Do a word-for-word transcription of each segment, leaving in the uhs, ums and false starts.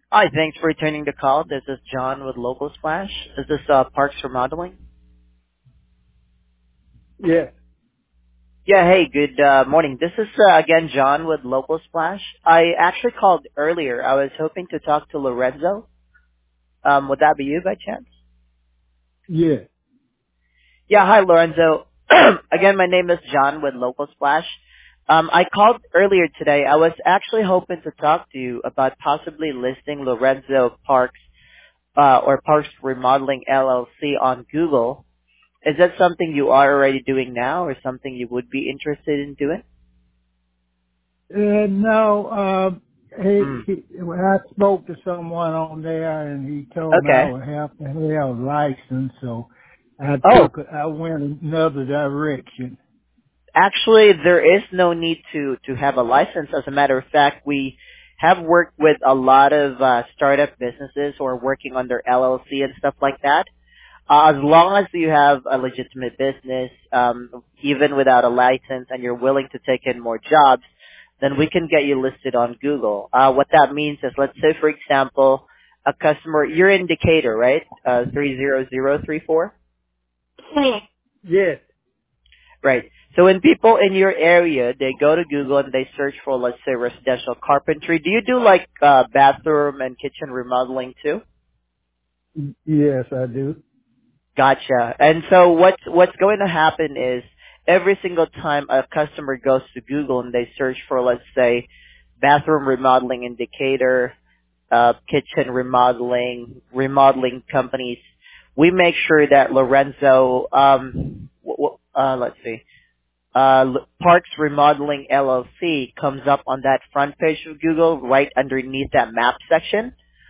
Hi, thanks for returning the call. This is John with Local Splash. Is this uh, Parks Remodeling? Yes, Yeah, hey, good uh, morning. This is uh, again John with Local Splash. I actually called earlier. I was hoping to talk to Lorenzo. Um, would that be you by chance? yes. Yeah, hi Lorenzo. Again, my name is John with Local Splash. Um, I called earlier today. I was actually hoping to talk to you about possibly listing Lorenzo Parks uh, or Parks Remodeling L L C on Google. Is that something you are already doing now or something you would be interested in doing? And no, um, he, Mm. he, when I spoke to someone on there and he told me I Okay. would have to have a license, so I Oh, took, I went another direction. actually, there is no need to, to have a license. As a matter of fact, we have worked with a lot of uh, startup businesses who are working under L L C and stuff like that. Uh, as long as you have a legitimate business, um, even without a license, and you're willing to take in more jobs, then we can get you listed on Google. Uh, what that means is, let's say, for example, a customer, you're in Decatur, right? Uh, three zero zero three four? Yes, Right. So when people in your area, they go to Google and they search for, let's say, residential carpentry, do you do like uh, bathroom and kitchen remodeling too? yes, I do. Gotcha. And so what's what's going to happen is every single time a customer goes to Google and they search for, let's say, bathroom remodeling indicator, uh, kitchen remodeling, remodeling companies, we make sure that Lorenzo, um, w- w- uh, let's see, uh, L- Parks Remodeling L L C comes up on that front page of Google right underneath that map section.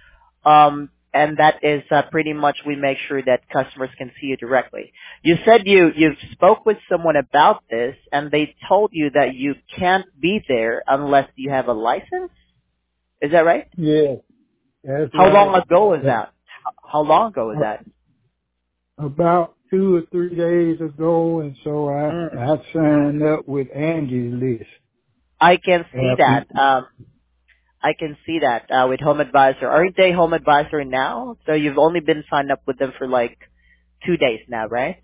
Um, and that is uh, pretty much we make sure that customers can see you directly. You said you you spoke with someone about this, and they told you that you can't be there unless you have a license. Is that right? Yes, that's How long right. ago was That- that? H- How long ago was that? About two or three days ago, and so I, Mm. I signed up with Angie's List. I can see After, that. Um, I can see that uh, with Home Advisor. Aren't they Home Advisor now? So you've only been signed up with them for like two days now, right?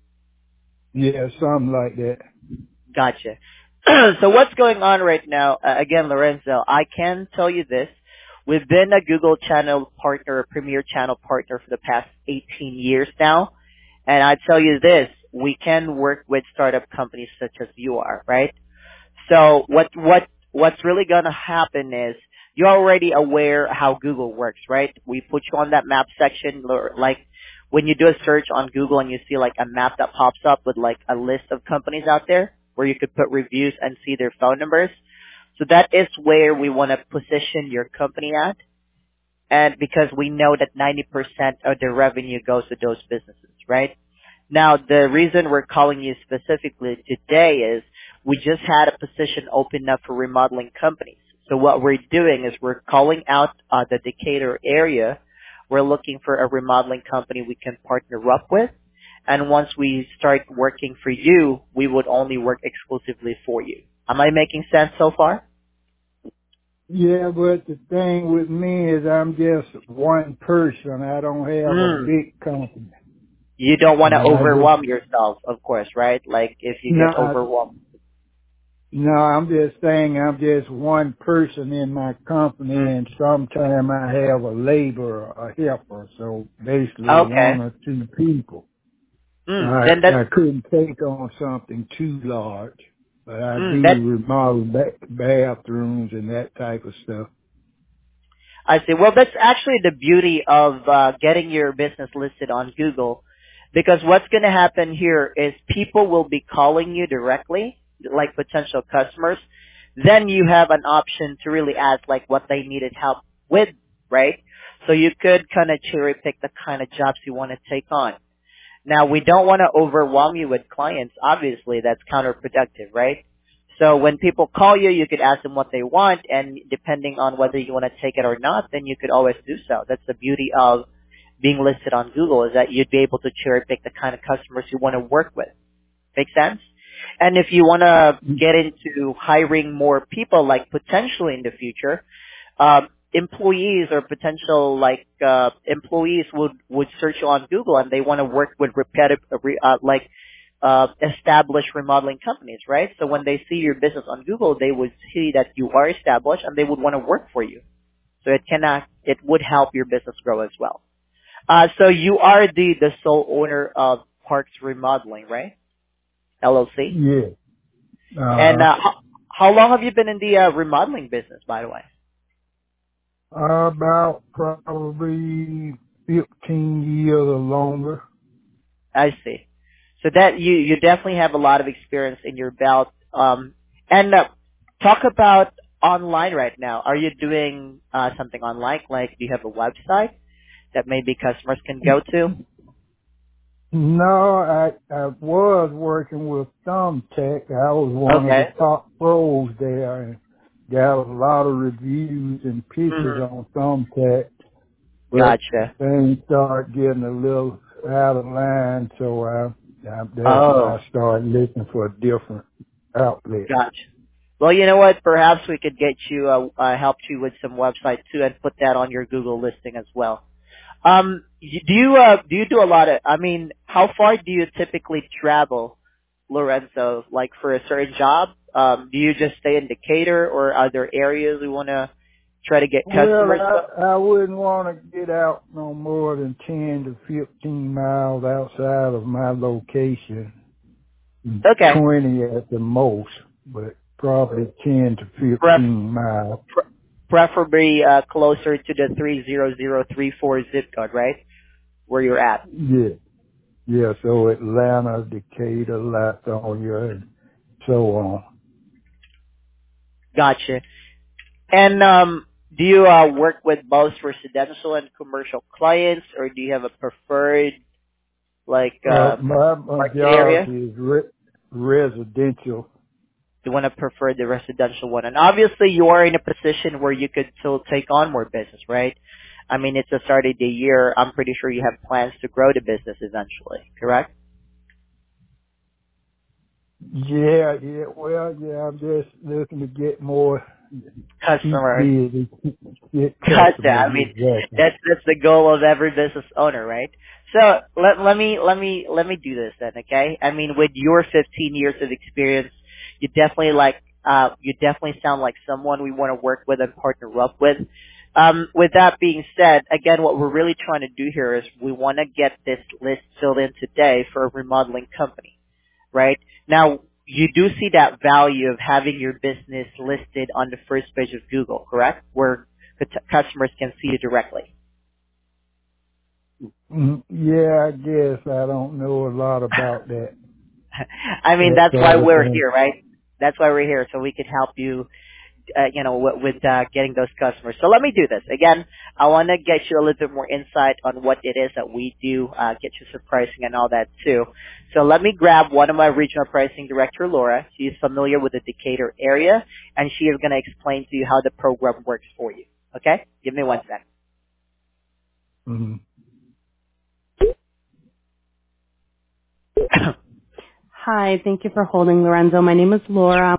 yeah, something like that. Gotcha. So what's going on right now? Uh, again, Lorenzo, I can tell you this. We've been a Google channel partner, a premier channel partner for the past eighteen years now. And I tell you this, we can work with startup companies such as you are, right? So what, what, what's really going to happen is you're already aware how Google works, right? We put you on that map section, or like when you do a search on Google and you see like a map that pops up with like a list of companies out there where you could put reviews and see their phone numbers. So that is where we want to position your company at. And because we know that ninety percent of the revenue goes to those businesses, right? Now, the reason we're calling you specifically today is we just had a position open up for remodeling companies. So what we're doing is we're calling out uh, the Decatur area. We're looking for a remodeling company we can partner up with. And once we start working for you, we would only work exclusively for you. Am I making sense so far? Yeah, but the thing with me is I'm just one person. I don't have a Mm. big company. You don't want to And I just, overwhelm yourself, of course, right? Like if you no, get I, overwhelmed. no, I'm just saying I'm just one person in my company Mm. and sometime I have a laborer, a helper. So basically Okay. one or two people. So Mm. I, Then that's I couldn't take on something too large, but I mm, do that remodel ba- bathrooms and that type of stuff. I see. Well, that's actually the beauty of uh, getting your business listed on Google, because what's going to happen here is people will be calling you directly, like potential customers. Then you have an option to really ask like what they needed help with, right? So you could kind of cherry pick the kind of jobs you want to take on. Now, we don't want to overwhelm you with clients. Obviously, that's counterproductive, right? So when people call you, you could ask them what they want, and depending on whether you want to take it or not, then you could always do so. That's the beauty of being listed on Google, is that you'd be able to cherry pick the kind of customers you want to work with. Make sense? And if you want to get into hiring more people, like potentially in the future, um, employees or potential like uh, employees would would search you on Google and they want to work with repetitive uh, like uh, established remodeling companies, right? So when they see your business on Google, they would see that you are established and they would want to work for you. So it cannot it would help your business grow as well. Uh, so you are the the sole owner of Parks Remodeling, right? L L C. Yeah. And Uh-huh. uh, how, how long have you been in the uh, remodeling business, by the way? About probably fifteen years or longer. I see. So that you you definitely have a lot of experience in your belt. Um, and uh, talk about online right now. Are you doing uh, something online? Like, do you have a website that maybe customers can go to? No, I I was working with Thumbtack. I was one of the Okay. top pros there and got a lot of reviews and pictures Mm-hmm. on Thumbtack. But Gotcha. things started getting a little out of line, so I, I that's when Oh, I started looking for a different outlet. gotcha. Well, you know what? Perhaps we could get you uh, uh, help you with some websites too, and put that on your Google listing as well. Um, y- do you uh, do you do a lot of? I mean, how far do you typically travel, Lorenzo? Like for a certain job, um, do you just stay in Decatur, or are there areas we want to try to get Well, customers to? I I wouldn't want to get out no more than ten to fifteen miles outside of my location. Okay, Twenty at the most, but probably ten to Pref- fifteen miles. pre- preferably uh, closer to the three zero zero three four zip code, right? Where you're at. Yeah, yeah. So Atlanta, Decatur, Latonia, and so on. Gotcha. And um, do you uh, work with both residential and commercial clients, or do you have a preferred like Uh, uh, my market area? majority is re- residential. You want to prefer the residential one, and obviously you are in a position where you could still take on more business, right? I mean, it's the start of the year. I'm pretty sure you have plans to grow the business eventually, correct? Yeah, yeah. Well, yeah. I'm just looking to get more, keep Customers. busy, keep, get Gotcha. customers. I mean, Exactly. that's that's the goal of every business owner, right? So let let me let me let me do this then, okay? I mean, with your fifteen years of experience, you definitely like uh you definitely sound like someone we want to work with and partner up with. Um, with that being said, again, what we're really trying to do here is we want to get this list filled in today for a remodeling company, right? Now, you do see that value of having your business listed on the first page of Google, correct? Where the t- customers can see you directly. Mm, yeah, I guess I don't know a lot about that I mean, that that's why sort of we're thing. here, right? That's why we're here, so we can help you, uh, you know, with, with uh, getting those customers. So let me do this. Again, I want to get you a little bit more insight on what it is that we do, uh, get you some pricing and all that too. So let me grab one of my regional pricing director, Laura. She is familiar with the Decatur area, and she is going to explain to you how the program works for you. Okay? Give me one Mm-hmm. second. Hi, thank you for holding, Lorenzo. My name is Laura.